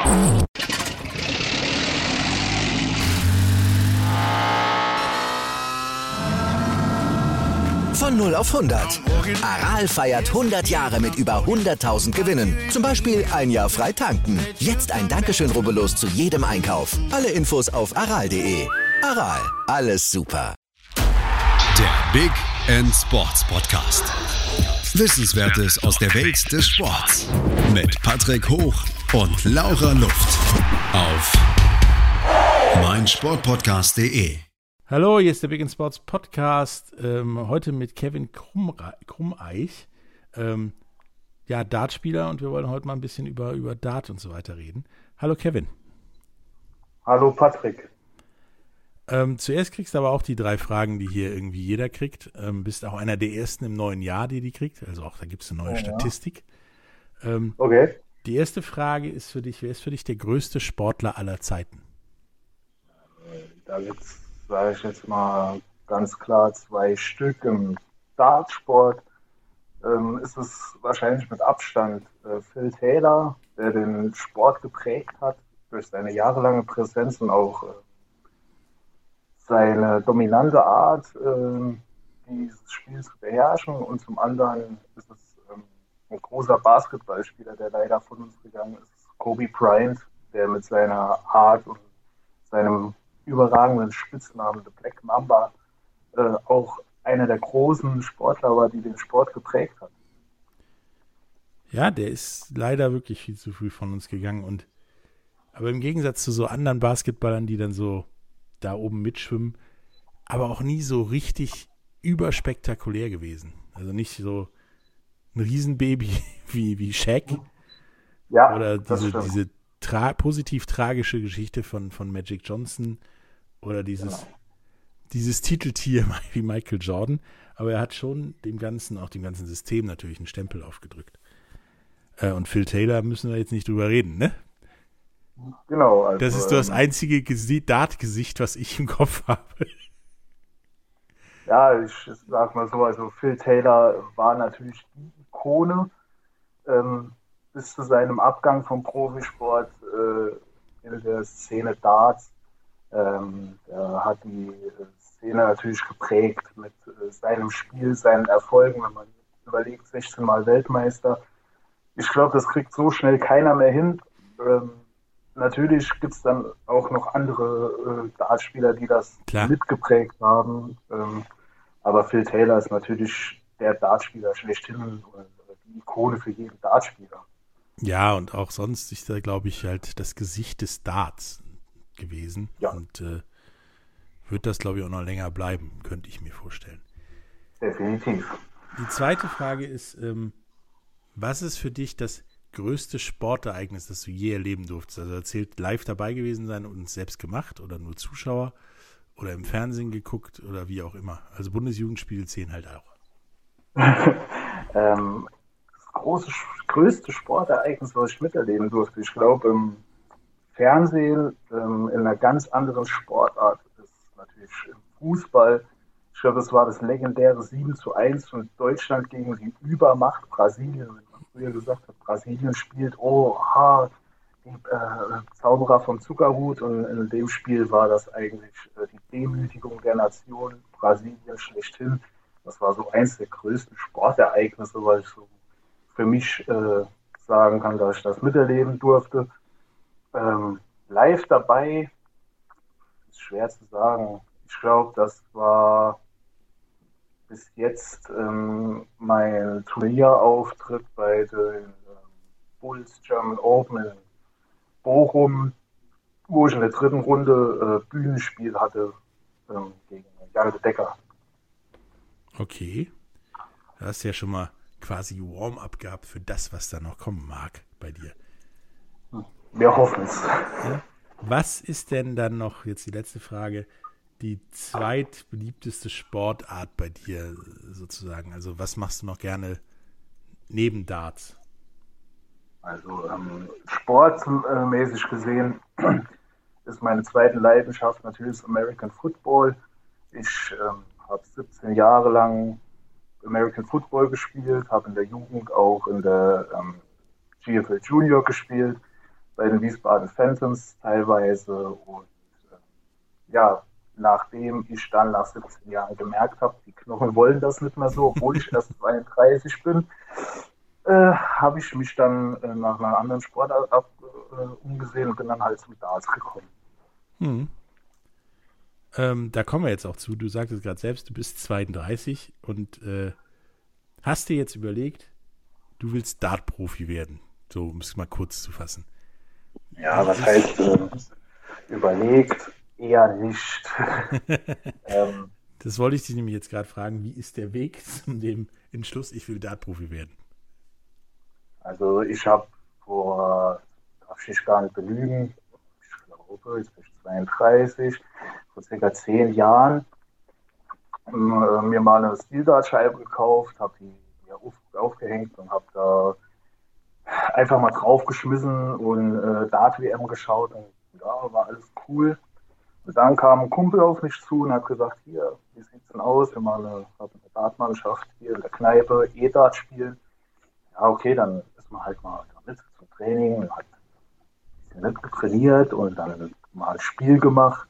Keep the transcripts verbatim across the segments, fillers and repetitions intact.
Von null auf hundert. Aral feiert hundert Jahre mit über hunderttausend Gewinnen. Zum Beispiel ein Jahr frei tanken. Jetzt ein Dankeschön, rubbellos zu jedem Einkauf. Alle Infos auf aral punkt de. Aral, alles super. Der Big End Sports Podcast. Wissenswertes aus der Welt des Sports. Mit Patrick Hoch und Laura Luft. Auf meinsportpodcast punkt de. Hallo, hier ist der Big in Sports Podcast, ähm, heute mit Kevin Krummre- Krummeich, ähm, ja, Dartspieler, und wir wollen heute mal ein bisschen über, über Dart und so weiter reden. Hallo Kevin. Hallo Patrick. Ähm, zuerst kriegst du aber auch die drei Fragen, die hier irgendwie jeder kriegt. Ähm, bist auch einer der ersten im neuen Jahr, die die kriegt, also auch da gibt es eine neue ja. Statistik. Ähm, okay. Die erste Frage ist für dich, wer ist für dich der größte Sportler aller Zeiten? Da gibt's, sage ich jetzt mal ganz klar, zwei Stück. Im Dartsport ähm, ist es wahrscheinlich mit Abstand äh, Phil Taylor, der den Sport geprägt hat durch seine jahrelange Präsenz und auch äh, seine dominante Art, äh, dieses Spiel zu beherrschen. Und zum anderen ist es ähm, ein großer Basketballspieler, der leider von uns gegangen ist, Kobe Bryant, der mit seiner Art und seinem überragenden Spitznamen The Black Mamba äh, auch einer der großen Sportler war, die den Sport geprägt hat. Ja, der ist leider wirklich viel zu früh von uns gegangen. Und aber im Gegensatz zu so anderen Basketballern, die dann so da oben mitschwimmen, aber auch nie so richtig überspektakulär gewesen. Also nicht so ein Riesenbaby wie, wie Shaq. Ja, oder diese, das diese tra- positiv tragische Geschichte von, von Magic Johnson oder dieses, genau. dieses Titeltier wie Michael Jordan. Aber er hat schon dem Ganzen, auch dem ganzen System natürlich einen Stempel aufgedrückt. Äh, und Phil Taylor müssen wir jetzt nicht drüber reden, ne? Genau. Also, das ist das einzige Gesi- Dart-Gesicht, was ich im Kopf habe. Ja, ich sag mal so, also Phil Taylor war natürlich die Ikone ähm, bis zu seinem Abgang vom Profisport äh, in der Szene Darts. Ähm, er hat die Szene natürlich geprägt mit äh, seinem Spiel, seinen Erfolgen. Wenn man überlegt, sechzehn Mal Weltmeister. Ich glaube, das kriegt so schnell keiner mehr hin. Ähm, natürlich gibt es dann auch noch andere äh, Dartspieler, die das Klar. mitgeprägt haben. Ähm, aber Phil Taylor ist natürlich der Dartspieler schlechthin und die Ikone für jeden Dartspieler. Ja, und auch sonst ist da, glaube ich, halt das Gesicht des Darts gewesen. Ja. Und äh, wird das, glaube ich, auch noch länger bleiben, könnte ich mir vorstellen. Definitiv. Die zweite Frage ist, ähm, was ist für dich das größte Sportereignis, das du je erleben durftest? Also erzählt, live dabei gewesen sein und es selbst gemacht oder nur Zuschauer oder im Fernsehen geguckt oder wie auch immer. Also Bundesjugendspiele zählen halt auch. ähm, das große, größte Sportereignis, was ich miterleben durfte, ich glaube im Fernsehen, ähm, in einer ganz anderen Sportart, ist natürlich im Fußball. Ich glaube, das war das legendäre sieben zu eins von Deutschland gegen die Übermacht Brasilien. Wenn man früher gesagt hat, Brasilien spielt, oh, ha, die äh, Zauberer vom Zuckerhut. Und in dem Spiel war das eigentlich äh, die Demütigung der Nation, Brasilien schlechthin. Das war so eins der größten Sportereignisse, weil ich so für mich äh, sagen kann, dass ich das miterleben durfte. Ähm, live dabei, ist schwer zu sagen. Ich glaube, das war bis jetzt ähm, mein Turnierauftritt bei den ähm, Bulls German Open in Bochum, wo ich in der dritten Runde äh, Bühnenspiel hatte ähm, gegen Jan de Decker. Okay. Du hast ja schon mal quasi Warm-up gehabt für das, was da noch kommen mag bei dir. Wir hoffen es. Ja. Was ist denn dann noch, jetzt die letzte Frage, die zweitbeliebteste Sportart bei dir sozusagen? Also was machst du noch gerne neben Darts? Also ähm, sportmäßig gesehen ist meine zweite Leidenschaft natürlich das American Football. Ich ähm, habe siebzehn Jahre lang American Football gespielt, habe in der Jugend auch in der ähm, G F L Junior gespielt. bei den Wiesbaden Phantoms teilweise. Und äh, ja, nachdem ich dann nach siebzehn Jahren gemerkt habe, die Knochen wollen das nicht mehr so, obwohl ich erst zweiunddreißig bin, äh, habe ich mich dann äh, nach einer anderen Sportart ab, äh, umgesehen und bin dann halt zum Darts gekommen. Hm. Ähm, da kommen wir jetzt auch zu. Du sagtest gerade selbst, du bist zweiunddreißig und äh, hast dir jetzt überlegt, du willst Dart-Profi werden. So, um es mal kurz zu fassen. Ja, was heißt äh, überlegt? Eher nicht. ähm, das wollte ich dich nämlich jetzt gerade fragen. Wie ist der Weg zu dem Entschluss, ich will Dart-Profi werden? Also ich habe vor, darf ich gar nicht belügen, ich glaube, jetzt bin ich zweiunddreißig, vor circa zehn Jahren äh, mir mal eine Steel-Dart-Scheibe gekauft, habe die mir auf, aufgehängt und habe da einfach mal draufgeschmissen und äh, Dart-W M geschaut und ja, war alles cool. Und dann kam ein Kumpel auf mich zu und hat gesagt, hier, wie sieht's denn aus, wir machen eine, eine Dartmannschaft hier in der Kneipe, E-Dart spielen. Ja, okay, dann ist man halt mal mit zum Training und hat ein bisschen mitgetrainiert und dann mal ein Spiel gemacht.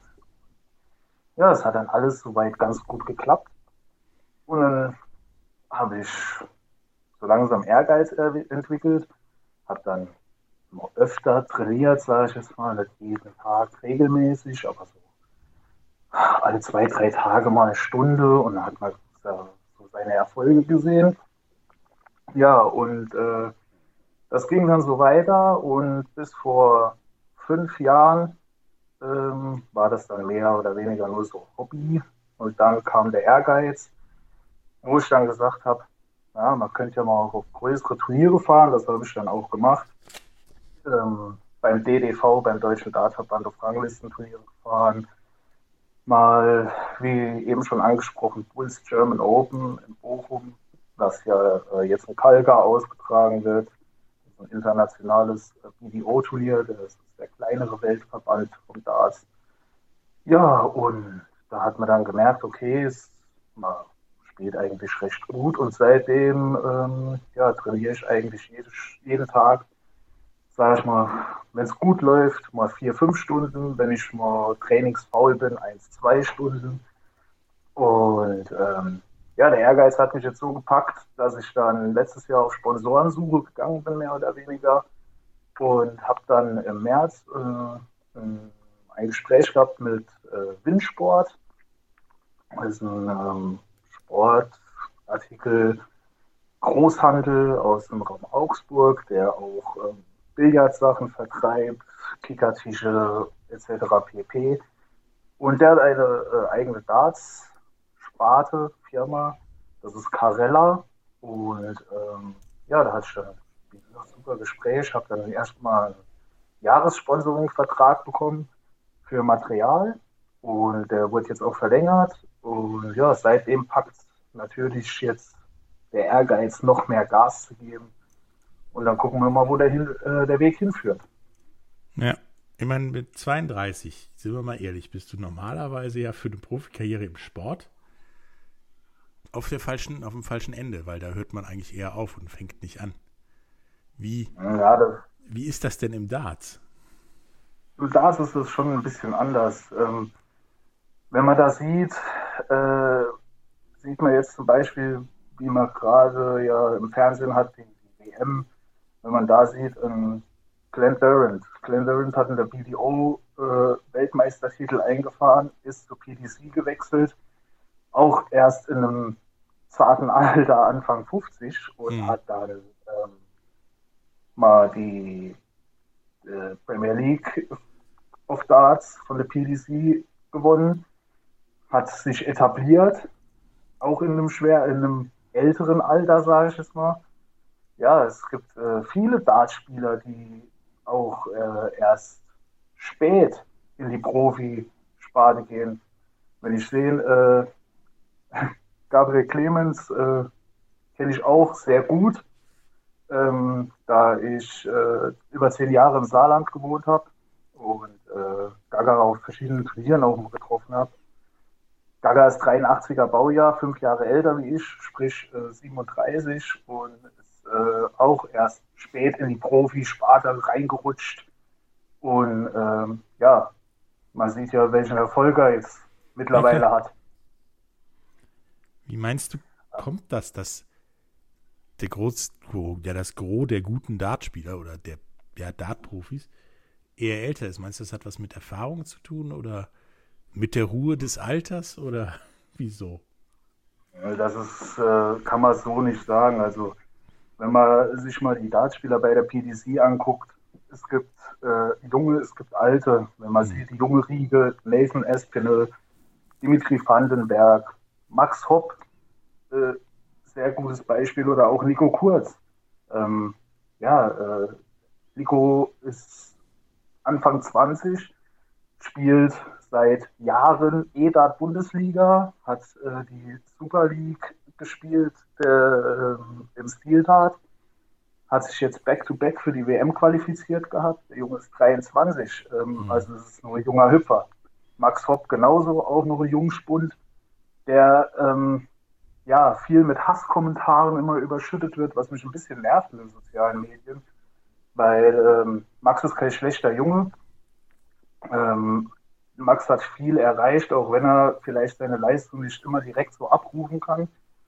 Ja, es hat dann alles soweit ganz gut geklappt. Und dann habe ich so langsam Ehrgeiz entwickelt, habe dann immer öfter trainiert, sage ich jetzt mal, nicht jeden Tag regelmäßig, aber so alle zwei, drei Tage mal eine Stunde und dann hat man so seine Erfolge gesehen. Ja, und äh, das ging dann so weiter und bis vor fünf Jahren ähm, war das dann mehr oder weniger nur so Hobby. Und dann kam der Ehrgeiz, wo ich dann gesagt habe, ja, man könnte ja mal auch auf größere Turniere fahren, das habe ich dann auch gemacht. Ähm, beim D D V, beim Deutschen Dartverband, auf Ranglistenturniere gefahren. Mal, wie eben schon angesprochen, Bulls German Open in Bochum, das ja äh, jetzt in Kalka ausgetragen wird. Das ist ein internationales äh, B D O-Turnier, das ist der kleinere Weltverband vom Darts. Ja, und da hat man dann gemerkt, okay, es man spielt eigentlich recht gut und seitdem ähm, ja, trainiere ich eigentlich jede, jeden Tag, sage ich mal, wenn es gut läuft, mal vier, fünf Stunden, wenn ich mal trainingsfaul bin, eins, zwei Stunden. Und ähm, ja, der Ehrgeiz hat mich jetzt so gepackt, dass ich dann letztes Jahr auf Sponsorensuche gegangen bin, mehr oder weniger. Und habe dann im März äh, ein Gespräch gehabt mit äh, Windsport. Das ist ein ähm, Sportartikel Großhandel aus dem Raum Augsburg, der auch ähm, Billardsachen vertreibt, Kickertische et cetera pp. Und der hat eine äh, eigene Darts-Sparte, Firma, das ist Carella. Und ähm, ja, da hatte ich dann ein super Gespräch, habe dann erstmal einen Jahressponsoring-Vertrag bekommen für Material und der wurde jetzt auch verlängert. Und ja, seitdem packt natürlich jetzt der Ehrgeiz, noch mehr Gas zu geben. Und dann gucken wir mal, wo der, hin, äh, der Weg hinführt. Ja, ich meine, mit zweiunddreißig, sind wir mal ehrlich, bist du normalerweise ja für eine Profikarriere im Sport auf, der falschen, auf dem falschen Ende, weil da hört man eigentlich eher auf und fängt nicht an. Wie, ja, das, wie ist das denn im Darts? Im Darts ist es schon ein bisschen anders. Ähm, wenn man da sieht, äh, sieht man jetzt zum Beispiel, wie man gerade ja im Fernsehen hat, die, die W M, wenn man da sieht, ähm, Glenn Durant. Glenn Durant hat in der B D O äh, Weltmeistertitel eingefahren, ist zu P D C gewechselt, auch erst in einem zarten Alter, Anfang fünfzig, und mhm. hat dann ähm, mal die äh, Premier League of Darts von der P D C gewonnen, hat sich etabliert, auch in einem schwer, in einem älteren Alter, sage ich es mal. Ja, es gibt äh, viele Dartspieler, die auch äh, erst spät in die Profisparte gehen. Wenn ich sehe, äh, Gabriel Clemens äh, kenne ich auch sehr gut, ähm, da ich äh, über zehn Jahre im Saarland gewohnt habe und äh, Gaga auf verschiedenen Turnieren auch mal getroffen habe. Gaga ist dreiundachtziger Baujahr, fünf Jahre älter wie ich, sprich äh, siebenunddreißig, und ist äh, auch erst spät in die Profisparte reingerutscht. Und ähm, ja, man sieht ja, welchen Erfolg er jetzt mittlerweile okay. hat. Wie meinst du, kommt das, dass der Groß, ja, das Gros der guten Dartspieler oder der ja, Dart-Profis eher älter ist? Meinst du, das hat was mit Erfahrung zu tun oder mit der Ruhe des Alters oder wieso? Das ist, äh, kann man so nicht sagen. Also wenn man sich mal die Dartspieler bei der P D C anguckt, es gibt äh, junge, es gibt alte. Wenn man mhm. sieht, die junge Riege, Nathan Aspinall, Dimitri Vandenberg, Max Hopp, äh, sehr gutes Beispiel, oder auch Nico Kurz. Ähm, ja, äh, Nico ist Anfang zwanzig, spielt seit Jahren E-Dart-Bundesliga, hat äh, die Super League gespielt äh, äh, im Steel-Dart, hat sich jetzt Back-to-Back für die W M qualifiziert gehabt. Der Junge ist dreiundzwanzig, ähm, mhm. also das ist nur ein junger Hüpfer. Max Hopp genauso, auch noch ein Jungspund, der ähm, ja viel mit Hasskommentaren immer überschüttet wird, was mich ein bisschen nervt in den sozialen Medien, weil ähm, Max ist kein schlechter Junge. Ähm, Max hat viel erreicht, auch wenn er vielleicht seine Leistung nicht immer direkt so abrufen kann.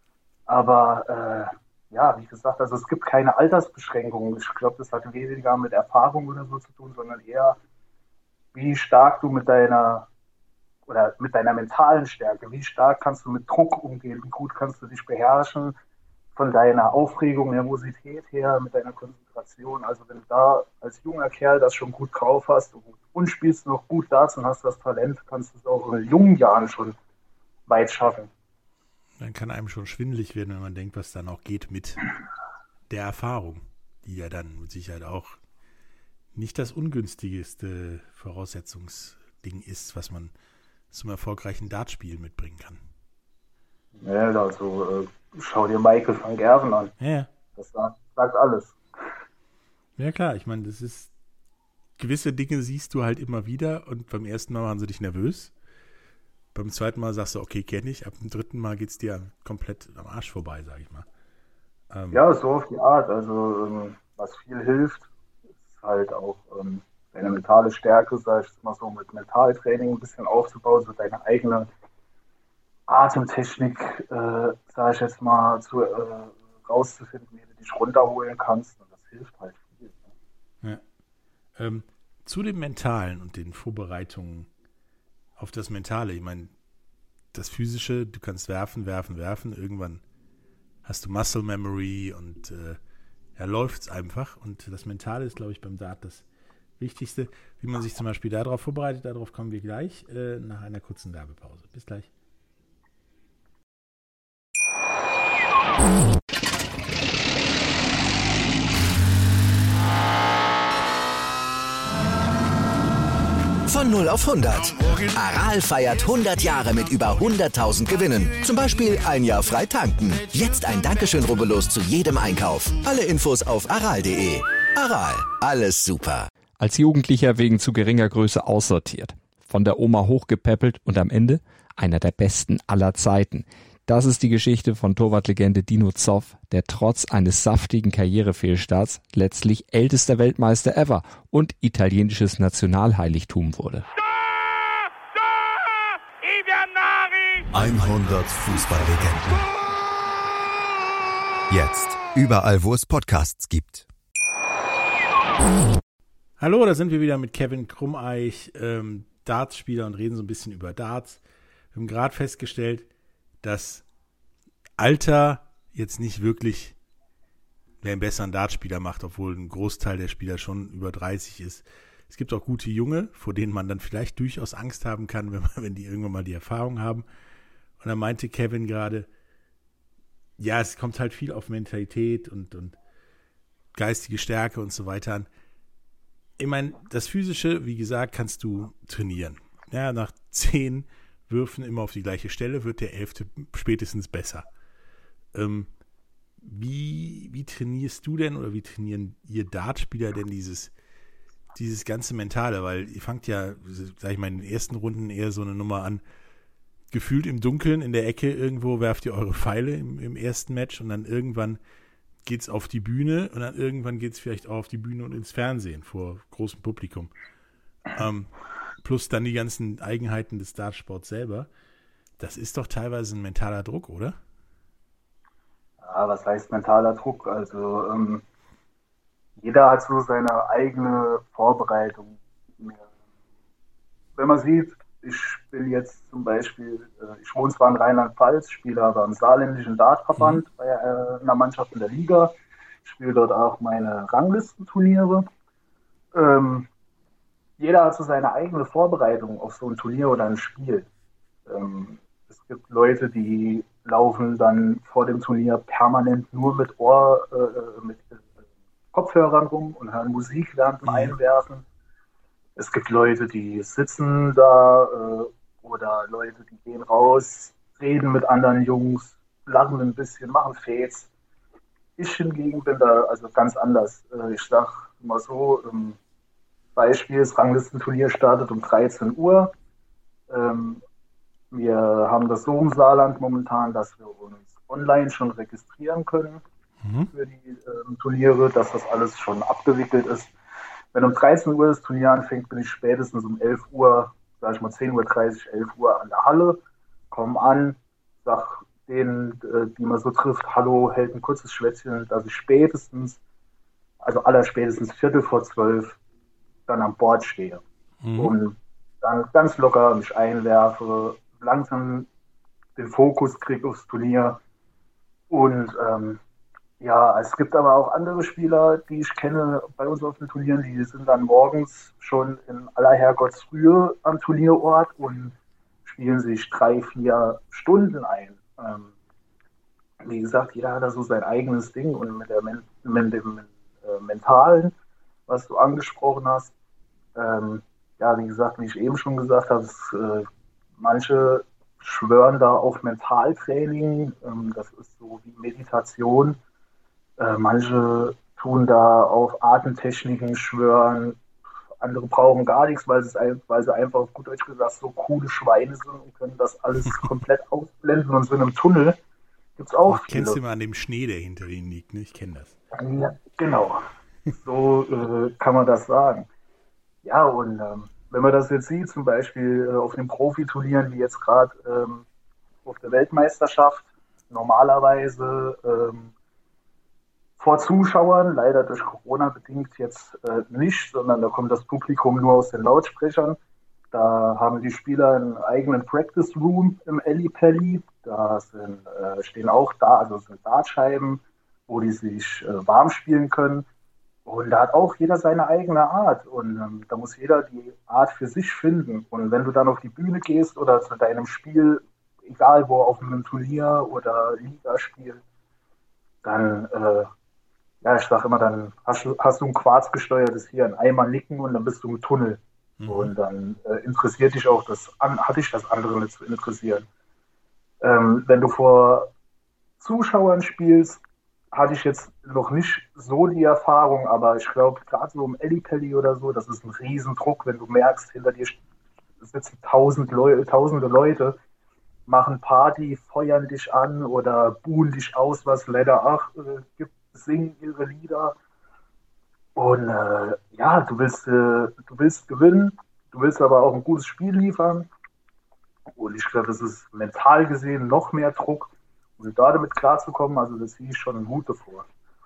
Aber äh, ja, wie gesagt, also es gibt keine Altersbeschränkungen. Ich glaube, das hat weniger mit Erfahrung oder so zu tun, sondern eher, wie stark du mit deiner oder mit deiner mentalen Stärke, wie stark kannst du mit Druck umgehen, wie gut kannst du dich beherrschen von deiner Aufregung, Nervosität her, mit deiner Konzentration. Also wenn du da als junger Kerl das schon gut drauf hast und spielst noch gut Darts und hast das Talent, kannst du es auch in jungen Jahren schon weit schaffen. Dann kann einem schon schwindelig werden, wenn man denkt, was dann auch geht mit der Erfahrung, die ja dann mit Sicherheit auch nicht das ungünstigste Voraussetzungsding ist, was man zum erfolgreichen Dartspiel mitbringen kann. Ja, also äh, schau dir Michael van Gerven an. Ja. Das sagt, sagt alles. Ja klar, ich meine, das ist, gewisse Dinge siehst du halt immer wieder und beim ersten Mal machen sie dich nervös. Beim zweiten Mal sagst du, okay, kenne ich. Ab dem dritten Mal geht es dir komplett am Arsch vorbei, sag ich mal. Ähm, ja, so auf die Art. Also ähm, was viel hilft, ist halt auch ähm, deine mentale Stärke, sag ich mal so, mit Mentaltraining ein bisschen aufzubauen, so deine eigene Atemtechnik, äh, sag ich jetzt mal, zu, äh, rauszufinden, wie du dich runterholen kannst. Und das hilft halt viel. Ne? Ja. Ähm, zu dem Mentalen und den Vorbereitungen auf das Mentale, ich meine, das Physische, du kannst werfen, werfen, werfen, irgendwann hast du Muscle Memory und äh, ja, läuft es einfach. Und das Mentale ist, glaube ich, beim Dart das Wichtigste. Wie man sich zum Beispiel darauf vorbereitet, darauf kommen wir gleich äh, nach einer kurzen Werbepause. Bis gleich. Von null auf hundert. Aral feiert hundert Jahre mit über hunderttausend Gewinnen. Zum Beispiel ein Jahr frei tanken. Jetzt ein Dankeschön, rubbellos zu jedem Einkauf. Alle Infos auf aral punkt de. Aral, alles super. Als Jugendlicher wegen zu geringer Größe aussortiert. Von der Oma hochgepäppelt und am Ende einer der besten aller Zeiten. Das ist die Geschichte von Torwartlegende Dino Zoff, der trotz eines saftigen Karrierefehlstarts letztlich ältester Weltmeister ever und italienisches Nationalheiligtum wurde. hundert Fußballlegenden. Jetzt überall, wo es Podcasts gibt. Hallo, da sind wir wieder mit Kevin Krummeich, ähm, Dartspieler, und reden so ein bisschen über Darts. Wir haben gerade festgestellt, dass Alter jetzt nicht wirklich einen besseren Dartspieler macht, obwohl ein Großteil der Spieler schon über dreißig ist. Es gibt auch gute Junge, vor denen man dann vielleicht durchaus Angst haben kann, wenn, man, wenn die irgendwann mal die Erfahrung haben. Und da meinte Kevin gerade, ja, es kommt halt viel auf Mentalität und, und geistige Stärke und so weiter an. Ich meine, das Physische, wie gesagt, kannst du trainieren. Ja, nach zehn Würfen immer auf die gleiche Stelle wird der elfte spätestens besser. Ähm, wie, wie trainierst du denn oder wie trainieren ihr Dartspieler denn dieses, dieses ganze Mentale? Weil ihr fangt ja, sag ich mal, in den ersten Runden eher so eine Nummer an, gefühlt im Dunkeln in der Ecke irgendwo werft ihr eure Pfeile im, im ersten Match und dann irgendwann geht's auf die Bühne und dann irgendwann geht's vielleicht auch auf die Bühne und ins Fernsehen vor großem Publikum. ähm, plus dann die ganzen Eigenheiten des Dartsports selber. Das ist doch teilweise ein mentaler Druck, oder? Ja, was heißt mentaler Druck? Also ähm, jeder hat so seine eigene Vorbereitung. Wenn man sieht, ich bin jetzt zum Beispiel, äh, ich wohne zwar in Rheinland-Pfalz, spiele aber im saarländischen Dartverband mhm. bei äh, einer Mannschaft in der Liga. Ich spiele dort auch meine Ranglistenturniere. Ähm, jeder hat so seine eigene Vorbereitung auf so ein Turnier oder ein Spiel. Ähm, es gibt Leute, die laufen dann vor dem Turnier permanent nur mit Ohr, äh, mit äh, Kopfhörern rum und hören Musik während dem mhm. Einwerfen. Es gibt Leute, die sitzen da äh, oder Leute, die gehen raus, reden mit anderen Jungs, lachen ein bisschen, machen Fates. Ich hingegen bin da also ganz anders. Äh, ich sag mal so, ähm, Beispiel, das Ranglistenturnier startet um dreizehn Uhr. Ähm, wir haben das so im Saarland momentan, dass wir uns online schon registrieren können mhm. für die äh, Turniere, dass das alles schon abgewickelt ist. Wenn um dreizehn Uhr das Turnier anfängt, bin ich spätestens um elf Uhr, sag ich mal zehn Uhr dreißig, elf Uhr an der Halle, komm an, sag denen, die man so trifft, hallo, hält ein kurzes Schwätzchen, dass ich spätestens, also allerspätestens Viertel vor zwölf, dann an Bord stehe. Mhm. Und dann ganz locker mich einwerfe, langsam den Fokus kriege aufs Turnier. Und ähm, ja, es gibt aber auch andere Spieler, die ich kenne bei uns auf den Turnieren, die sind dann morgens schon in aller Herrgottsfrühe am Turnierort und spielen sich drei, vier Stunden ein. Ähm, wie gesagt, jeder hat da so sein eigenes Ding und mit, der Men- mit dem äh, Mentalen, was du angesprochen hast, ähm, ja, wie gesagt, wie ich eben schon gesagt habe, es, äh, manche schwören da auf Mentaltraining, ähm, das ist so wie Meditation. Äh, manche tun da auf Atemtechniken schwören, andere brauchen gar nichts, weil, es, weil sie einfach auf gut Deutsch gesagt so coole Schweine sind und können das alles komplett ausblenden und sind im Tunnel. Gibt's auch viele. Kennst du mal an dem Schnee, der hinter ihnen liegt, ne? Ich kenne das. Ja, genau. So äh, kann man das sagen. Ja, und ähm, wenn man das jetzt sieht, zum Beispiel äh, auf den Profiturnieren, wie jetzt gerade ähm, auf der Weltmeisterschaft, normalerweise ähm, vor Zuschauern, leider durch Corona bedingt jetzt äh, nicht, sondern da kommt das Publikum nur aus den Lautsprechern. Da haben die Spieler einen eigenen Practice Room im Ellipelli. Da sind, äh, stehen auch da, also sind Dartscheiben, wo die sich äh, warm spielen können. Und da hat auch jeder seine eigene Art. Und ähm, da muss jeder die Art für sich finden. Und wenn du dann auf die Bühne gehst oder zu deinem Spiel, egal wo, auf einem Turnier oder Ligaspiel, dann äh, ja, ich sage immer, dann hast du, hast du ein quarzgesteuertes hier, ein Eimer nicken und dann bist du im Tunnel. Mhm. Und dann äh, interessiert dich auch das, an, hat dich das andere nicht zu interessieren. Ähm, wenn du vor Zuschauern spielst, hatte ich jetzt noch nicht so die Erfahrung, aber ich glaube, gerade so im Ellipelli oder so, das ist ein Riesendruck, wenn du merkst, hinter dir sitzen tausend Leu- tausende Leute, machen Party, feuern dich an oder buhen dich aus, was leider auch äh, gibt. Singen ihre Lieder und äh, ja, du willst, äh, du willst gewinnen, du willst aber auch ein gutes Spiel liefern und ich glaube, das ist mental gesehen noch mehr Druck und da damit klarzukommen, also das sehe ich schon einen Hut davor.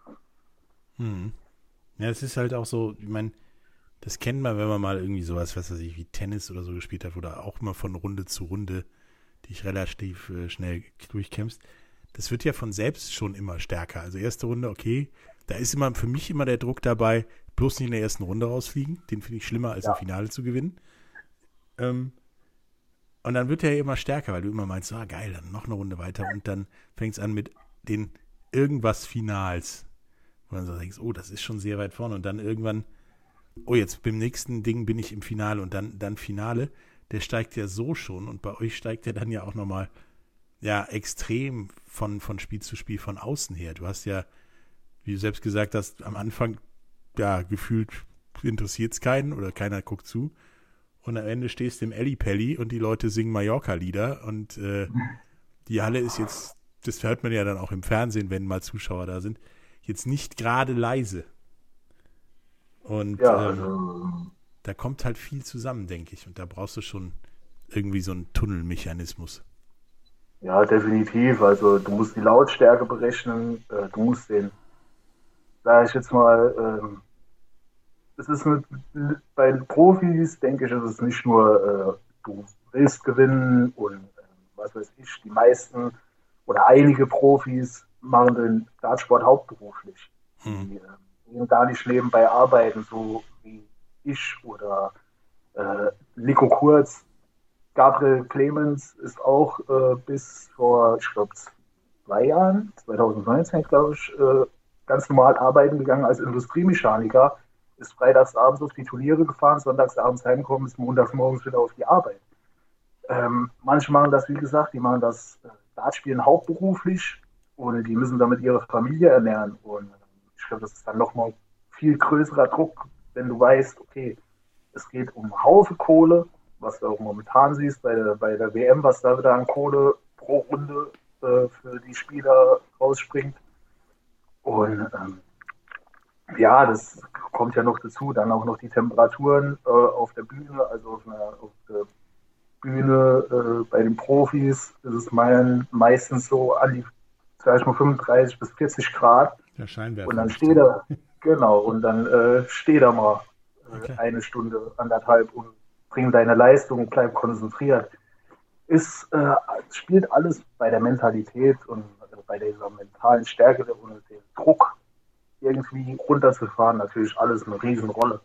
Hm. Ja, es ist halt auch so, ich meine, das kennt man, wenn man mal irgendwie sowas, was weiß ich, wie Tennis oder so gespielt hat oder auch mal von Runde zu Runde dich relativ äh, schnell durchkämpfst. Das wird ja von selbst schon immer stärker. Also erste Runde, okay, da ist immer für mich immer der Druck dabei, bloß nicht in der ersten Runde rausfliegen. Den finde ich schlimmer, als ja. im Finale zu gewinnen. Ähm, und dann wird der ja immer stärker, weil du immer meinst, ah geil, dann noch eine Runde weiter. Und dann fängt es an mit den irgendwas Finals. Wo du dann so denkst, oh, das ist schon sehr weit vorne. Und dann irgendwann, oh, jetzt beim nächsten Ding bin ich im Finale und dann, dann Finale. Der steigt ja so schon und bei euch steigt der dann ja auch nochmal ja, extrem von, von Spiel zu Spiel von außen her. Du hast ja, wie du selbst gesagt hast, am Anfang ja gefühlt interessiert es keinen oder keiner guckt zu. Und am Ende stehst du im Ellipelli und die Leute singen Mallorca-Lieder und äh, die Halle ist jetzt, das hört man ja dann auch im Fernsehen, wenn mal Zuschauer da sind, jetzt nicht gerade leise. Und ja, also, ähm, da kommt halt viel zusammen, denke ich. Und da brauchst du schon irgendwie so einen Tunnelmechanismus. Ja, definitiv. Also du musst die Lautstärke berechnen, äh, du musst den, sag ich jetzt mal, ähm, es ist mit, bei den Profis, denke ich, ist es nicht nur, äh, du willst gewinnen und äh, was weiß ich, die meisten oder einige Profis machen den Dartsport hauptberuflich. Hm. Die äh, gehen gar nicht nebenbei arbeiten, so wie ich oder äh, Nico Kurz. Gabriel Clemens ist auch äh, bis vor, ich glaube, zwei Jahren, zwanzig neunzehn, glaube ich, äh, ganz normal arbeiten gegangen als Industriemechaniker, ist freitags abends auf die Turniere gefahren, sonntags abends heimgekommen, ist montags morgens wieder auf die Arbeit. Ähm, manche machen das, wie gesagt, die machen das äh, Dartspielen hauptberuflich und die müssen damit ihre Familie ernähren. Und äh, ich glaube, das ist dann nochmal viel größerer Druck, wenn du weißt, okay, es geht um Haufen Kohle, was du auch momentan siehst bei der, bei der W M, was da wieder an Kohle pro Runde äh, für die Spieler rausspringt. Und ähm, ja, das kommt ja noch dazu, dann auch noch die Temperaturen äh, auf der Bühne, also auf, einer, auf der Bühne äh, bei den Profis ist es mein, meistens so an die, sag ich mal, fünfunddreißig bis vierzig Grad. Der Scheinwerfer. Und dann steht er, genau, und dann äh, steht er mal äh, okay. eine Stunde, anderthalb und bring deine Leistung und bleib konzentriert. Es äh, spielt alles bei der Mentalität und äh, bei dieser mentalen Stärke und dem Druck irgendwie runterzufahren, natürlich alles eine Riesenrolle.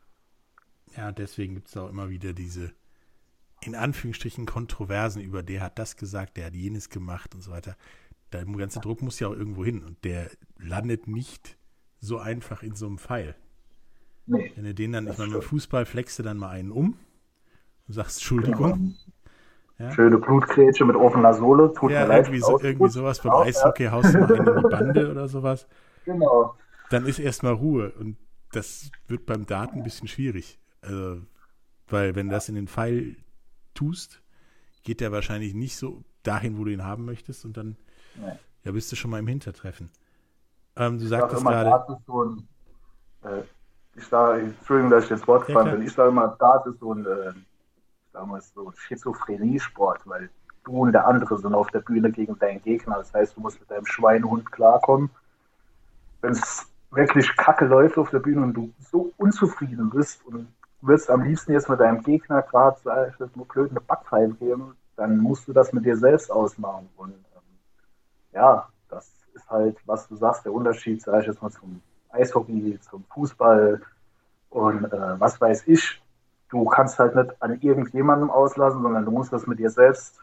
Ja, deswegen gibt es auch immer wieder diese, in Anführungsstrichen, Kontroversen über, der hat das gesagt, der hat jenes gemacht und so weiter. Der ganze Druck muss ja auch irgendwo hin und der landet nicht so einfach in so einem Pfeil. Nee, wenn du den dann, ich meine, beim Fußball flexst du dann mal einen um und sagst Entschuldigung. Genau. Ja? Schöne Blutgrätsche mit offener Sohle, tut ja, mir leid. Irgendwie, so, irgendwie sowas, beim Eishockey ja. Haust du mal einen in die Bande oder sowas. Genau. Dann ist erstmal Ruhe und das wird beim Dart ein bisschen schwierig. Also, weil wenn du das in den Pfeil tust, geht der wahrscheinlich nicht so dahin, wo du ihn haben möchtest und dann nee. ja, bist du schon mal im Hintertreffen. Ähm, du ich sagtest gerade... So ein, äh, ich sage, Entschuldigung, dass ich jetzt Wort gefallen bin, ich sage immer, Dart ist so ein, äh, sagen wir so ein Schizophrenie-Sport, weil du und der andere sind auf der Bühne gegen deinen Gegner. Das heißt, du musst mit deinem Schweinehund klarkommen. Wenn es wirklich kacke läuft auf der Bühne und du so unzufrieden bist und willst am liebsten jetzt mit deinem Gegner gerade, sag ich, nur blöd eine Backpfeife geben, dann musst du das mit dir selbst ausmachen. Und ähm, ja, das ist halt, was du sagst, der Unterschied, sag ich jetzt mal, zum Eishockey, zum Fußball und äh, was weiß ich. Du kannst halt nicht an irgendjemandem auslassen, sondern du musst das mit dir selbst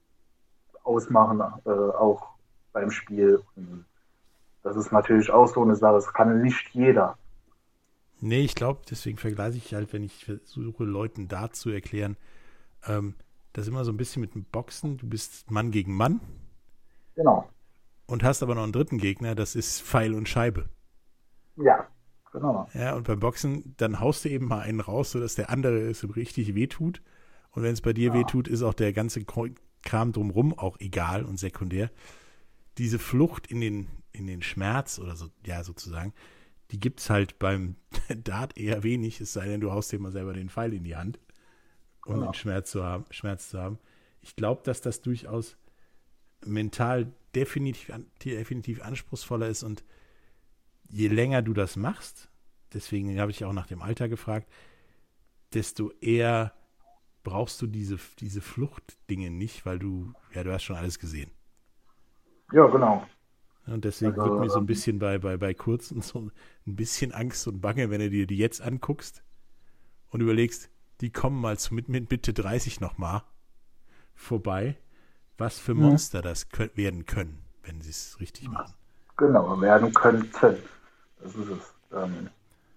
ausmachen, äh, auch beim Spiel. Und das ist natürlich auch so eine Sache, das kann nicht jeder. Nee, ich glaube, deswegen vergleiche ich halt, wenn ich versuche, Leuten da zu erklären, ähm, das ist immer so ein bisschen mit dem Boxen, du bist Mann gegen Mann. Genau. Und hast aber noch einen dritten Gegner, das ist Pfeil und Scheibe. Ja, genau. Ja, und beim Boxen, dann haust du eben mal einen raus, sodass der andere es richtig wehtut. Und wenn es bei dir ja. wehtut, ist auch der ganze Kram drumrum auch egal und sekundär. Diese Flucht in den, in den Schmerz oder so, ja, sozusagen, die gibt es halt beim Dart eher wenig, es sei denn, du haust dir mal selber den Pfeil in die Hand, um genau. den Schmerz zu haben, Schmerz zu haben. Ich glaube, dass das durchaus mental definitiv, definitiv anspruchsvoller ist und je länger du das machst, deswegen habe ich auch nach dem Alter gefragt, desto eher brauchst du diese, diese Fluchtdinge nicht, weil du, ja, du hast schon alles gesehen. Ja, genau. Und deswegen also, wird mir so ein bisschen bei, bei, bei Kurzen so ein bisschen Angst und Bange, wenn du dir die jetzt anguckst und überlegst, die kommen mal zu, mit, mit Mitte dreißig nochmal vorbei, was für Monster mhm. das kö- werden können, wenn sie es richtig machen. Genau, werden könnten. Das ist es. Ähm,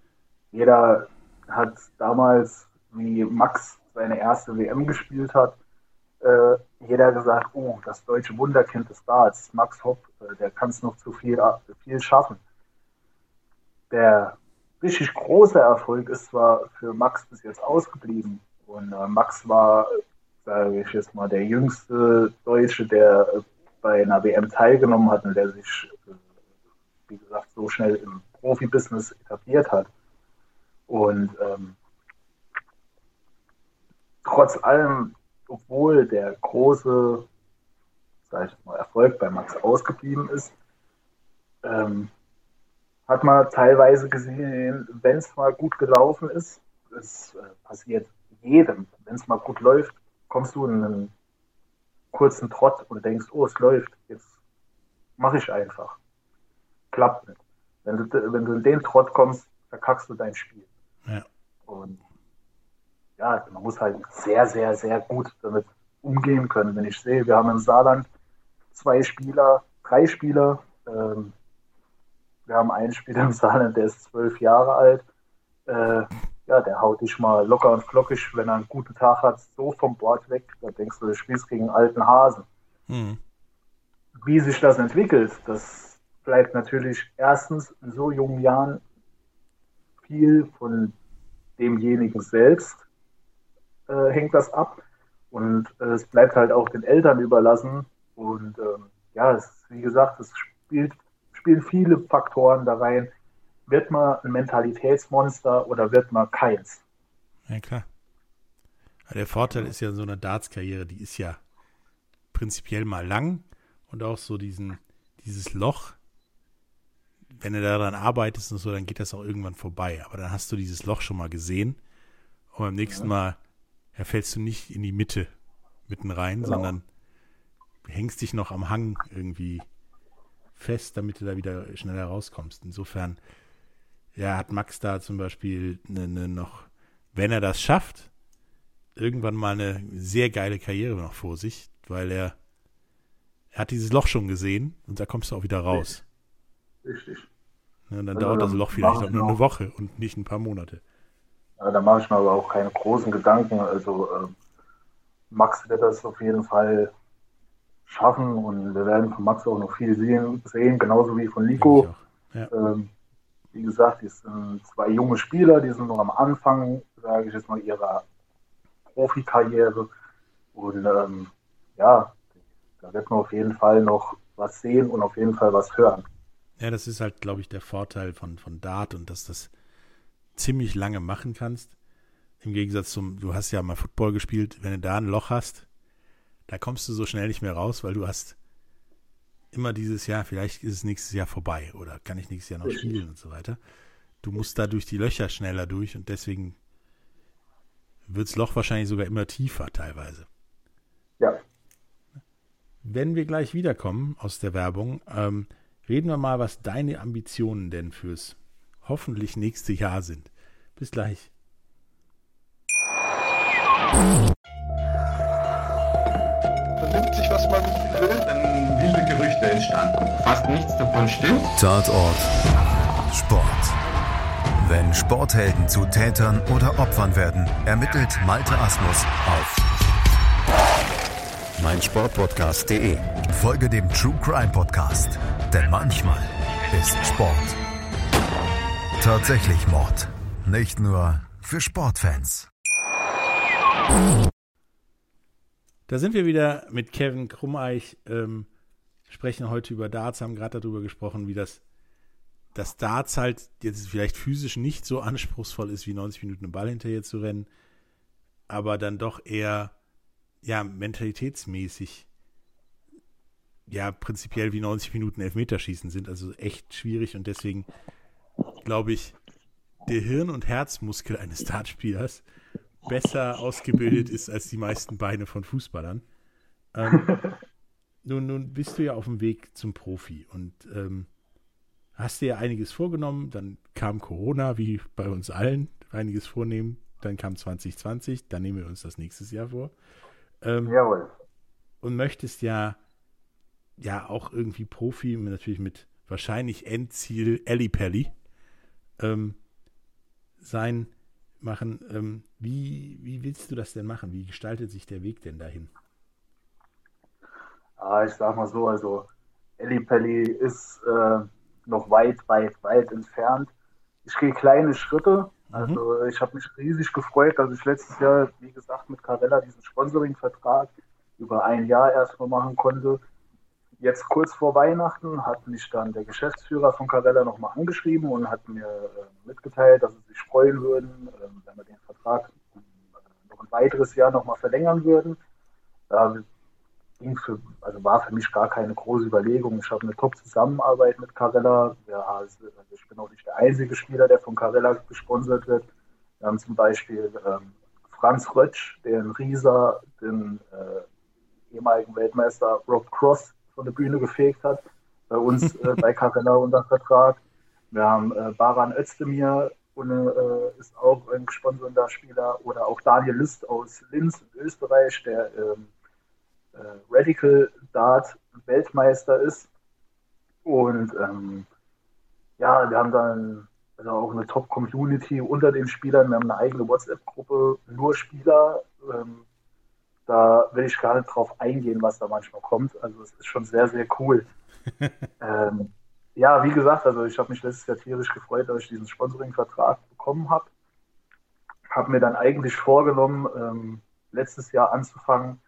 jeder hat damals, wie Max seine erste W M gespielt hat, äh, jeder gesagt, oh, das deutsche Wunderkind ist da, jetzt ist Max Hopp, äh, der kann es noch zu viel, viel schaffen. Der richtig große Erfolg ist zwar für Max bis jetzt ausgeblieben und äh, Max war, sage ich jetzt mal, der jüngste Deutsche, der äh, bei einer W M teilgenommen hat und der sich, äh, wie gesagt, so schnell im Profibusiness etabliert hat. Und ähm, trotz allem, obwohl der große, sag ich mal, Erfolg bei Max ausgeblieben ist, ähm, hat man teilweise gesehen, wenn es mal gut gelaufen ist, es äh, passiert jedem, wenn es mal gut läuft, kommst du in einen kurzen Trott und denkst, oh, es läuft, jetzt mache ich einfach. Klappt nicht. Wenn du, wenn du in den Trott kommst, verkackst du dein Spiel. Ja. Und ja, man muss halt sehr, sehr, sehr gut damit umgehen können. Wenn ich sehe, wir haben im Saarland zwei Spieler, drei Spieler, ähm, wir haben einen Spieler im Saarland, der ist zwölf Jahre alt. Äh, ja, der haut dich mal locker und flockig, wenn er einen guten Tag hat, so vom Bord weg. Da denkst du, du spielst gegen einen alten Hasen. Mhm. Wie sich das entwickelt, das bleibt natürlich erstens in so jungen Jahren viel von demjenigen selbst, äh, hängt das ab. Und äh, es bleibt halt auch den Eltern überlassen. Und ähm, ja, es, wie gesagt, es spielt spielen viele Faktoren da rein. Wird man ein Mentalitätsmonster oder wird man keins? Ja, klar. Der Vorteil ist ja, so eine Darts-Karriere, die ist ja prinzipiell mal lang und auch so diesen, dieses Loch, wenn du daran arbeitest und so, dann geht das auch irgendwann vorbei. Aber dann hast du dieses Loch schon mal gesehen und beim nächsten ja. Mal ja, fällst du nicht in die Mitte mitten rein, genau. sondern hängst dich noch am Hang irgendwie fest, damit du da wieder schneller rauskommst. Insofern, ja, hat Max da zum Beispiel eine, eine noch, wenn er das schafft, irgendwann mal eine sehr geile Karriere noch vor sich, weil er, er hat dieses Loch schon gesehen und da kommst du auch wieder raus. Richtig. Ja, und dann also, dauert das Loch vielleicht auch nur eine Woche und nicht ein paar Monate. Ja, da mache ich mir aber auch keine großen Gedanken. Also äh, Max wird das auf jeden Fall schaffen und wir werden von Max auch noch viel sehen, sehen genauso wie von Nico. Ja. Ähm, wie gesagt, die sind zwei junge Spieler, die sind noch am Anfang, sage ich jetzt mal, ihrer Profikarriere. Und ähm, ja, da wird man auf jeden Fall noch was sehen und auf jeden Fall was hören. Ja, das ist halt, glaube ich, der Vorteil von, von Dart und dass das ziemlich lange machen kannst. Im Gegensatz zum, du hast ja mal Football gespielt, wenn du da ein Loch hast, da kommst du so schnell nicht mehr raus, weil du hast immer dieses Jahr, vielleicht ist es nächstes Jahr vorbei oder kann ich nächstes Jahr noch spielen und so weiter. Du musst da durch die Löcher schneller durch und deswegen wird das Loch wahrscheinlich sogar immer tiefer teilweise. Ja. Wenn wir gleich wiederkommen aus der Werbung, ähm, reden wir mal, was deine Ambitionen denn fürs hoffentlich nächste Jahr sind. Bis gleich. Vernimmt sich, was man will, dann wilde Gerüchte entstanden. Fast nichts davon stimmt. Tatort Sport. Wenn Sporthelden zu Tätern oder Opfern werden, ermittelt Malte Asmus auf meinsportpodcast punkt de. Folge dem True Crime Podcast, denn manchmal ist Sport tatsächlich Mord. Nicht nur für Sportfans. Da sind wir wieder mit Kevin Krummeich, ähm, sprechen heute über Darts, haben gerade darüber gesprochen, wie das, das Darts halt jetzt vielleicht physisch nicht so anspruchsvoll ist, wie neunzig Minuten einen Ball hinterher zu rennen, aber dann doch eher, ja, mentalitätsmäßig, ja, prinzipiell wie neunzig Minuten Elfmeterschießen sind, also echt schwierig und deswegen glaube ich, der Hirn- und Herzmuskel eines Dartspielers besser ausgebildet ist als die meisten Beine von Fußballern. Ähm, nun, nun bist du ja auf dem Weg zum Profi und ähm, hast dir ja einiges vorgenommen, dann kam Corona, wie bei uns allen, einiges vornehmen, dann kam zwanzig zwanzig, dann nehmen wir uns das nächstes Jahr vor. Ähm, Jawohl. Und möchtest ja, ja auch irgendwie Profi, natürlich mit wahrscheinlich Endziel Ellipelli, ähm, sein, machen. Ähm, wie, wie willst du das denn machen? Wie gestaltet sich der Weg denn dahin? Ah, ich sag mal so, also Ellipelli ist äh, noch weit, weit, weit entfernt. Ich gehe kleine Schritte. Also mhm. ich habe mich riesig gefreut, dass ich letztes Jahr, wie gesagt, mit Carella diesen Sponsoring-Vertrag über ein Jahr erstmal machen konnte. Jetzt kurz vor Weihnachten hat mich dann der Geschäftsführer von Carella nochmal angeschrieben und hat mir äh, mitgeteilt, dass sie sich freuen würden, äh, wenn wir den Vertrag äh, noch ein weiteres Jahr nochmal verlängern würden. Da ging für, also war für mich gar keine große Überlegung. Ich habe eine Top-Zusammenarbeit mit Carella. Ja, also ich bin auch nicht der einzige Spieler, der von Carella gesponsert wird. Wir haben zum Beispiel ähm, Franz Rötsch, den Rieser, den äh, ehemaligen Weltmeister Rob Cross von der Bühne gefegt hat, bei uns äh, bei Carella unter Vertrag. Wir haben äh, Baran Özdemir, und, äh, ist auch ein gesponserter Spieler. Oder auch Daniel Lüst aus Linz in Österreich, der ähm, äh, Radical Dart Weltmeister ist. Und ähm, ja, wir haben dann also auch eine Top-Community unter den Spielern. Wir haben eine eigene WhatsApp-Gruppe, nur Spieler. Ähm, da will ich gar nicht drauf eingehen, was da manchmal kommt. Also es ist schon sehr, sehr cool. ähm, ja, wie gesagt, also ich habe mich letztes Jahr tierisch gefreut, dass ich diesen Sponsoring-Vertrag bekommen habe. Habe mir dann eigentlich vorgenommen, ähm, letztes Jahr anzufangen,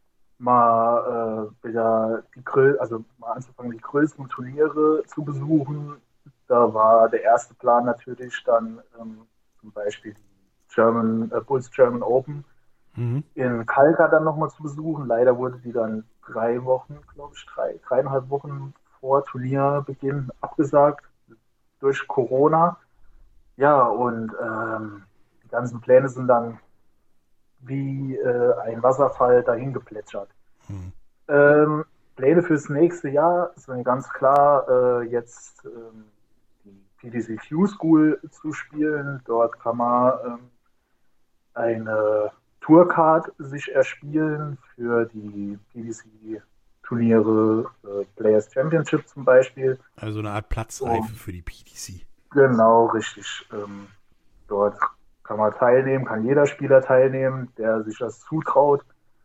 mal äh, wieder die Grö- also mal anzufangen, die größten Turniere zu besuchen. Da war der erste Plan natürlich dann ähm, zum Beispiel die German, äh, Bulls German Open mhm. in Kalka dann nochmal zu besuchen. Leider wurde die dann drei Wochen, glaube ich, drei, dreieinhalb Wochen vor Turnierbeginn abgesagt durch Corona. Ja, und ähm, die ganzen Pläne sind dann wie äh, ein Wasserfall dahin geplätschert. Mhm. Ähm, Pläne fürs nächste Jahr sind ganz klar, äh, jetzt ähm, die P D C Q-School zu spielen. Dort kann man ähm, eine Tourcard sich erspielen für die P D C-Turniere, äh, Players Championship zum Beispiel. Also eine Art Platzreife oh. für die P D C. Genau, richtig. Ähm, dort kann man teilnehmen, kann jeder Spieler teilnehmen, der sich das zutraut.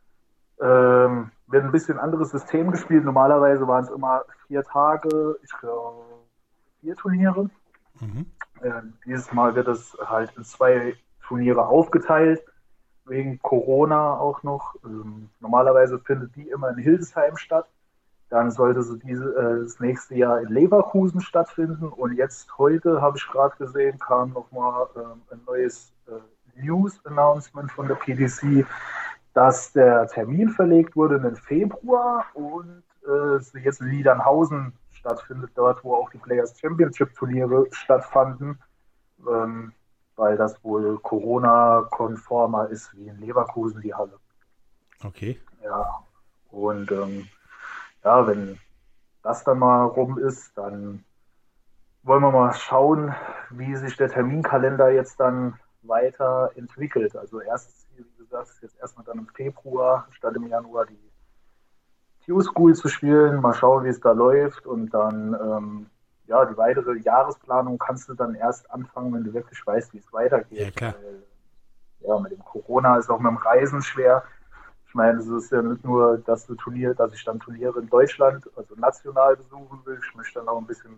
Ähm, wird ein bisschen anderes System gespielt. Normalerweise waren es immer vier Tage, ich glaube vier Turniere. Mhm. Ähm, dieses Mal wird es halt in zwei Turniere aufgeteilt, wegen Corona auch noch. Ähm, normalerweise findet die immer in Hildesheim statt. Dann sollte sie diese, äh, das nächste Jahr in Leverkusen stattfinden. Und jetzt heute, habe ich gerade gesehen, kam nochmal ähm, ein neues äh, News-Announcement von der P D C, dass der Termin verlegt wurde in den Februar und äh, sie jetzt in Niedernhausen stattfindet, dort wo auch die Players Championship Turniere stattfanden, ähm, weil das wohl Corona-konformer ist wie in Leverkusen die Halle. Okay. Ja, und ähm, ja, wenn das dann mal rum ist, dann wollen wir mal schauen, wie sich der Terminkalender jetzt dann weiterentwickelt. Also erstes Ziel, wie gesagt, ist jetzt erstmal dann im Februar statt im Januar die Q-School zu spielen. Mal schauen, wie es da läuft. Und dann, ähm, ja, die weitere Jahresplanung kannst du dann erst anfangen, wenn du wirklich weißt, wie es weitergeht. Ja, klar. Weil, ja, mit dem Corona ist auch mit dem Reisen schwer. Ich meine, es ist ja nicht nur, dass du Turnier, dass ich dann Turniere in Deutschland, also national besuchen will. Ich möchte dann auch ein bisschen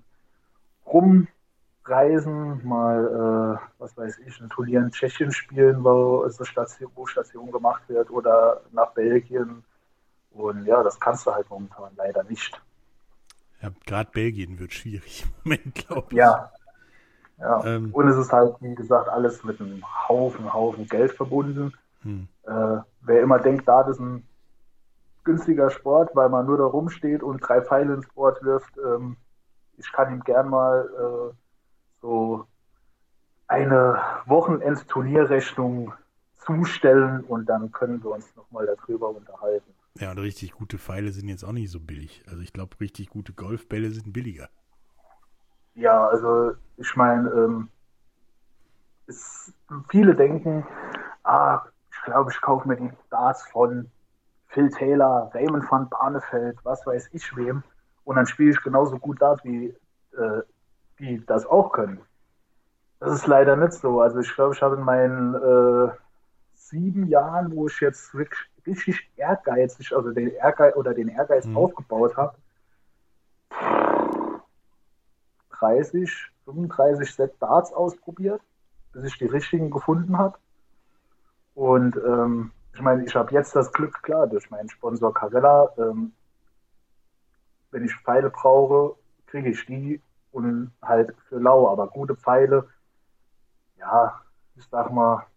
rumreisen, mal, äh, was weiß ich, ein Turnier in Tschechien spielen, wo, also Station, wo Station gemacht wird, oder nach Belgien. Und ja, das kannst du halt momentan leider nicht. Ja, gerade Belgien wird schwierig im Moment, glaube ich. Ja. ja. Ähm. Und es ist halt, wie gesagt, alles mit einem Haufen, Haufen Geld verbunden. Hm. Äh, wer immer denkt, da ist ein günstiger Sport, weil man nur da rumsteht und drei Pfeile ins Board wirft, ähm, ich kann ihm gern mal äh, so eine Wochenend-Turnierrechnung zustellen und dann können wir uns nochmal darüber unterhalten. Ja, und richtig gute Pfeile sind jetzt auch nicht so billig. Also ich glaube, richtig gute Golfbälle sind billiger. Ja, also ich meine, ähm, viele denken, ah, ich glaube, ich kaufe mir die Darts von Phil Taylor, Raymond van Barneveld, was weiß ich wem, und dann spiele ich genauso gut Dart, wie äh, die das auch können. Das ist leider nicht so. Also ich glaube, ich habe in meinen äh, sieben Jahren, wo ich jetzt wirklich richtig ehrgeizig, also den Ehrgeiz oder den Ehrgeiz mhm. aufgebaut habe, dreißig, fünfunddreißig Set Darts ausprobiert, bis ich die richtigen gefunden habe. Und ähm, ich meine, ich habe jetzt das Glück, klar, durch meinen Sponsor Carella, ähm, wenn ich Pfeile brauche, kriege ich die und halt für lau, aber gute Pfeile, ja, ich sag mal,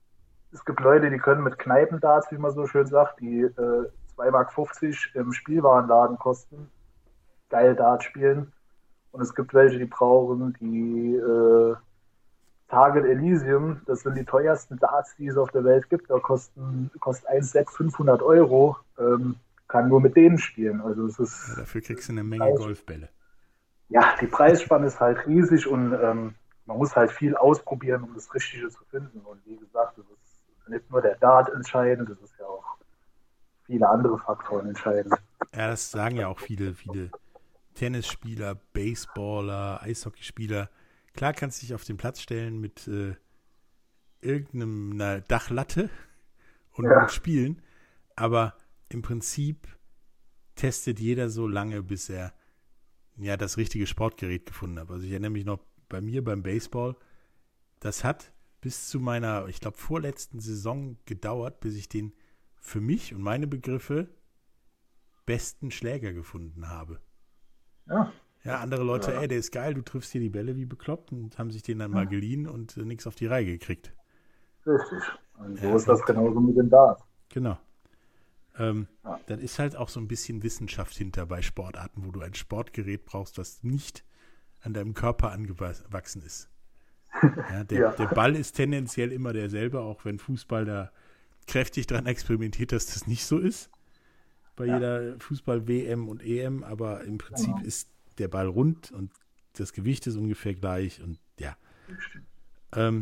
es gibt Leute, die können mit Kneipendarts, wie man so schön sagt, die äh, zwei Mark fünfzig im Spielwarenladen kosten, geil Dart spielen. Und es gibt welche, die brauchen die äh, Target Elysium, das sind die teuersten Darts, die es auf der Welt gibt. Da kosten kostet ein Set fünfhundert Euro, ähm, kann nur mit denen spielen. Also es ist ja, dafür kriegst du eine Menge Golfbälle. Ja, die Preisspanne ist halt riesig und ähm, man muss halt viel ausprobieren, um das Richtige zu finden. Und wie gesagt, das ist nicht nur der Dart entscheidend, das ist ja auch viele andere Faktoren entscheidend. Ja, das sagen ja auch viele, viele Tennisspieler, Baseballer, Eishockeyspieler. Klar kannst du dich auf den Platz stellen mit äh, irgendeiner Dachlatte und ja. gut spielen, aber im Prinzip testet jeder so lange, bis er ja das richtige Sportgerät gefunden hat. Also ich erinnere mich noch bei mir beim Baseball, das hat bis zu meiner, ich glaube, vorletzten Saison gedauert, bis ich den für mich und meine Begriffe besten Schläger gefunden habe. Ja. Ja, andere Leute, ja. ey, der ist geil, du triffst hier die Bälle wie bekloppt und haben sich den dann mal geliehen und äh, nichts auf die Reihe gekriegt. Richtig. Und so ja, ist das genauso mit dem Dart. Genau. Ähm, ja. Dann ist halt auch so ein bisschen Wissenschaft hinter bei Sportarten, wo du ein Sportgerät brauchst, was nicht an deinem Körper angewachsen ist. Ja, der, ja. der Ball ist tendenziell immer derselbe, auch wenn Fußball da kräftig dran experimentiert, dass das nicht so ist. Bei ja. jeder Fußball-W M und E M, aber im Prinzip ja. ist der Ball rund und das Gewicht ist ungefähr gleich und ja. Ähm,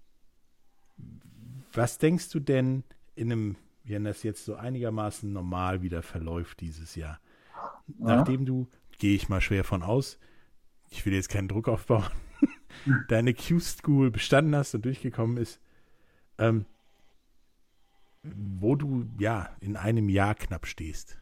was denkst du denn in einem, wenn das jetzt so einigermaßen normal wieder verläuft dieses Jahr, ja. nachdem du, gehe ich mal schwer von aus, ich will jetzt keinen Druck aufbauen, deine Q-School bestanden hast und durchgekommen ist, ähm, wo du ja in einem Jahr knapp stehst?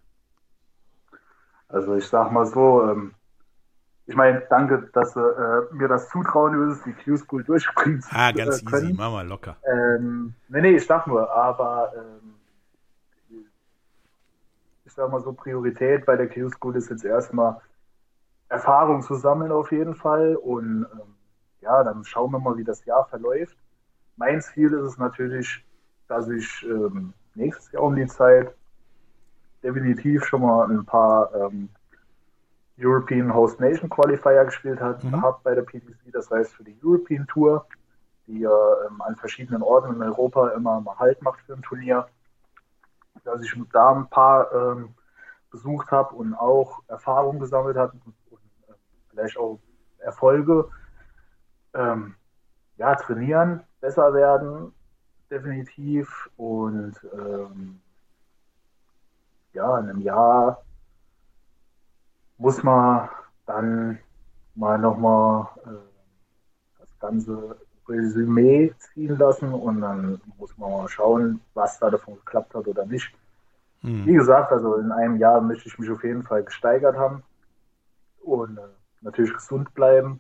Also ich sag mal so, ähm, ich meine, danke, dass du äh, mir das zutrauen würdest, die Q-School durchbringen zu können. Ah, ganz äh, easy, mach mal locker. Ähm, nee, nee, ich sag nur, aber ähm, ich sag mal so, Priorität bei der Q-School ist jetzt erstmal Erfahrung zu sammeln auf jeden Fall und ähm, ja, dann schauen wir mal, wie das Jahr verläuft. Mein Ziel ist es natürlich, dass ich ähm, nächstes Jahr um die Zeit definitiv schon mal ein paar ähm, European Host Nation Qualifier gespielt hat, mhm. habe bei der P D C, das heißt für die European Tour, die ja ähm, an verschiedenen Orten in Europa immer mal Halt macht für ein Turnier, dass ich da ein paar ähm, besucht habe und auch Erfahrungen gesammelt habe und, und äh, vielleicht auch Erfolge. Ähm, ja, trainieren, besser werden, definitiv und ähm, ja, in einem Jahr muss man dann mal nochmal äh, das ganze Resümee ziehen lassen und dann muss man mal schauen, was da davon geklappt hat oder nicht. Hm. Wie gesagt, also in einem Jahr möchte ich mich auf jeden Fall gesteigert haben und äh, natürlich gesund bleiben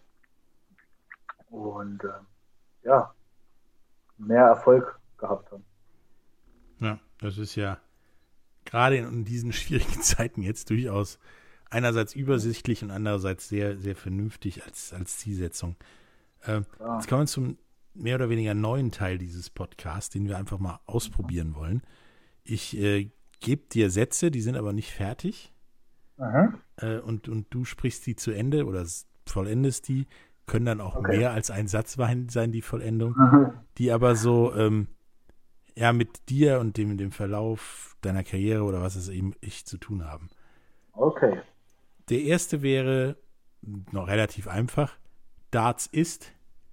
und äh, ja, mehr Erfolg gehabt haben. Ja, das ist ja gerade in diesen schwierigen Zeiten jetzt durchaus einerseits übersichtlich und andererseits sehr, sehr vernünftig als, als Zielsetzung. Äh, ja. Jetzt kommen wir zum mehr oder weniger neuen Teil dieses Podcasts, den wir einfach mal ausprobieren wollen. Ich äh, gebe dir Sätze, die sind aber nicht fertig. Äh, und, und du sprichst die zu Ende oder vollendest die, können dann auch okay. mehr als ein Satz sein, die Vollendung, mhm. die aber so ähm, ja mit dir und dem, dem Verlauf deiner Karriere oder was es eben ich zu tun haben. Okay. Der erste wäre noch relativ einfach. Darts ist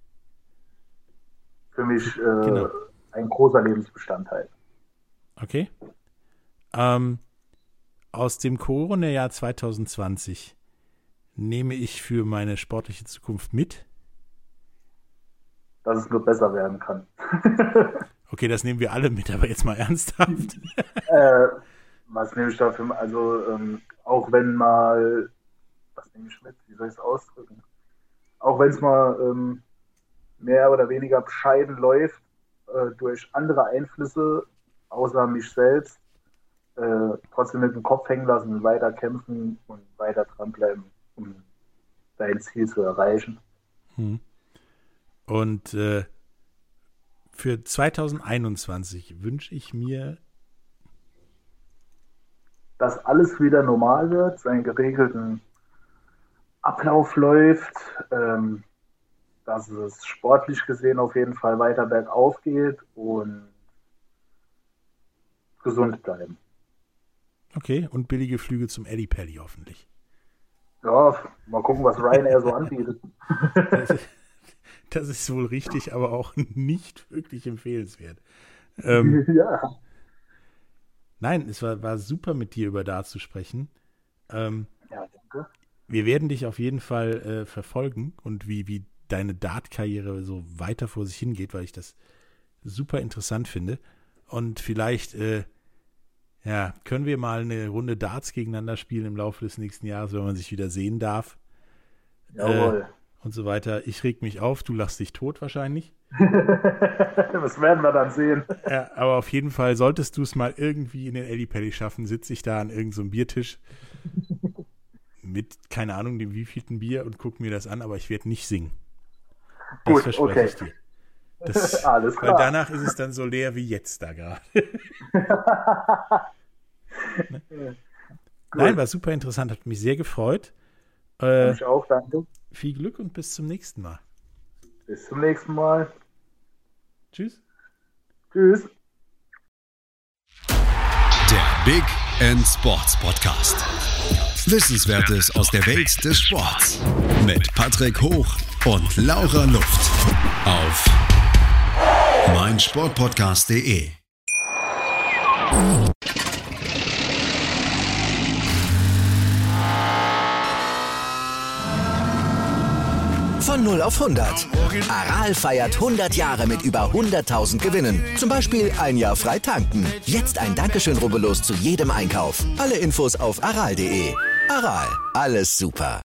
für mich äh, genau. ein großer Lebensbestandteil. Okay. Ähm, aus dem Corona-Jahr zwanzig zwanzig nehme ich für meine sportliche Zukunft mit? Dass es nur besser werden kann. Okay, das nehmen wir alle mit, aber jetzt mal ernsthaft. äh, was nehme ich dafür? Also, ähm, auch wenn mal, was nehme ich mit? Wie soll ich es ausdrücken? Auch wenn es mal ähm, mehr oder weniger bescheiden läuft, äh, durch andere Einflüsse, außer mich selbst, äh, trotzdem mit dem Kopf hängen lassen, weiter kämpfen und weiter dranbleiben, um dein Ziel zu erreichen. Hm. Und äh, für zwanzig einundzwanzig wünsche ich mir, dass alles wieder normal wird, seinen geregelten Ablauf läuft, ähm, dass es sportlich gesehen auf jeden Fall weiter bergauf geht und gesund bleiben. Okay, und billige Flüge zum Eddie Pelli hoffentlich. Ja, mal gucken, was Ryanair so anbietet. Das ist, das ist wohl richtig, aber auch nicht wirklich empfehlenswert. Ähm, Ja. nein, es war, war super mit dir über Dart zu sprechen. Ähm, Ja, danke. wir werden dich auf jeden Fall äh, verfolgen und wie, wie deine Dart-Karriere so weiter vor sich hingeht, weil ich das super interessant finde. Und vielleicht äh, ja, können wir mal eine Runde Darts gegeneinander spielen im Laufe des nächsten Jahres, wenn man sich wieder sehen darf. Jawohl. Äh, und so weiter. Ich reg mich auf, du lachst dich tot wahrscheinlich. Das werden wir dann sehen. Ja, aber auf jeden Fall, solltest du es mal irgendwie in den Eddie Pelli schaffen, sitze ich da an irgendeinem so Biertisch mit, keine Ahnung, dem wievielten Bier und gucke mir das an, aber ich werde nicht singen. Das Gut, verspreche okay. ich dir. Das, Alles weil klar. danach ist es dann so leer wie jetzt da gerade. Nein, war super interessant, hat mich sehr gefreut. Äh, Ich auch, danke. viel Glück und bis zum nächsten Mal. Bis zum nächsten Mal. Tschüss. Tschüss. Der Big End Sports Podcast. Wissenswertes aus der Welt des Sports. Mit Patrick Hoch und Laura Luft. Auf meinsportpodcast punkt de. Von null auf hundert. Aral feiert hundert Jahre mit über hunderttausend Gewinnen. Zum Beispiel ein Jahr frei tanken. Jetzt ein Dankeschön, rubbellos zu jedem Einkauf. Alle Infos auf aral punkt de. Aral, alles super.